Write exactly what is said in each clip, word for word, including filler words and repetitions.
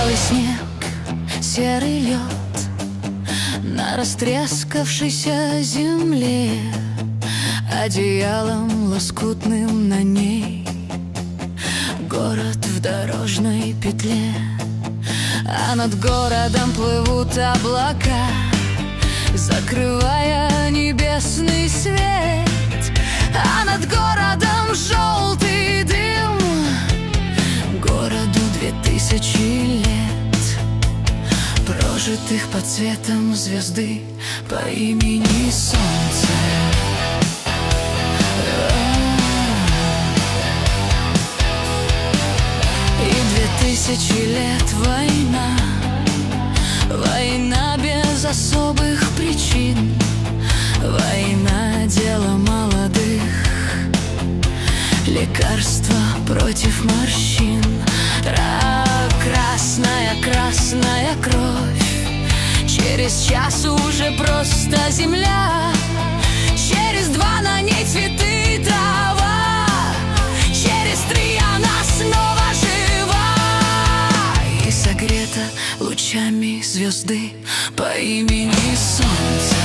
белый снег, серый лед на растрескавшейся земле, одеялом лоскутным на ней город в дорожной петле. А над городом плывут облака, закрывая небесный свет. А над городом желтый дым, городу две тысячи лет, прожитых под светом звезды по имени Солнце. И две тысячи лет война, война без особых причин, война — дело молодых, лекарство против морщин. Рак, красная, красная кровь, через час уже просто земля, через два на ней цветы и трава, через три она снова жива и согрета лучами звезды по имени Солнце.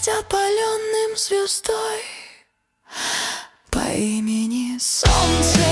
Опаленным звездой по имени Солнце.